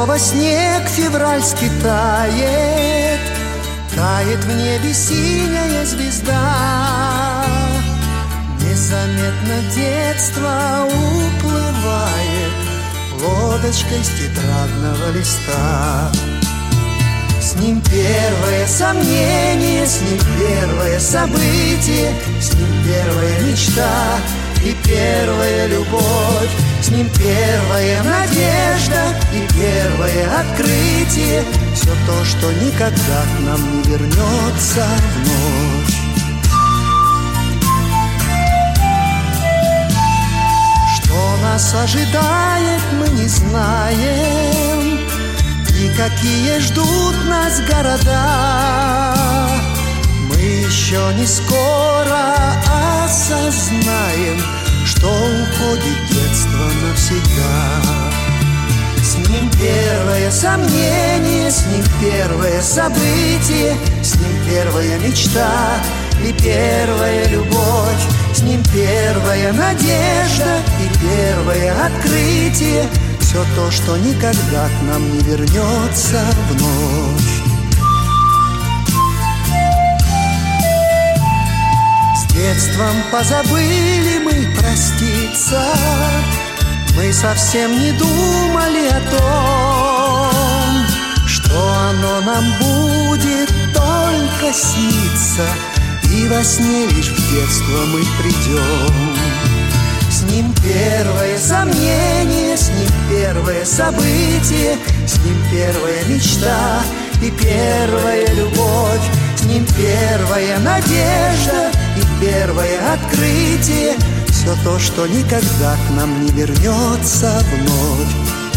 снова снег февральский тает, тает в небе синяя звезда. Незаметно детство уплывает лодочкой с тетрадного листа. С ним первое сомнение, с ним первое событие, с ним первая мечта и первая любовь. С ним первая надежда и первое открытие. Все то, что никогда к нам не вернется вновь. Что нас ожидает, мы не знаем, и какие ждут нас города. Мы еще не скоро осознаем, что уходит детство навсегда. С ним первое сомнение, с ним первое событие, с ним первая мечта и первая любовь. С ним первая надежда и первое открытие. Все то, что никогда к нам не вернется вновь. С детством позабыли мы проститься. Мы совсем не думали о том, что оно нам будет только сниться, и во сне лишь в детство мы придем. С ним первое сомнение, с ним первое событие, с ним первая мечта и первая любовь. С ним первая надежда и первое открытие. Все то, что никогда к нам не вернется вновь.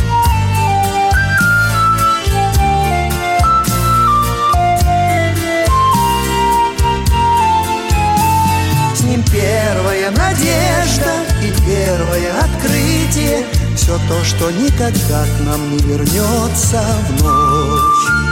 С ним первая надежда и первое открытие. Все то, что никогда к нам не вернется вновь.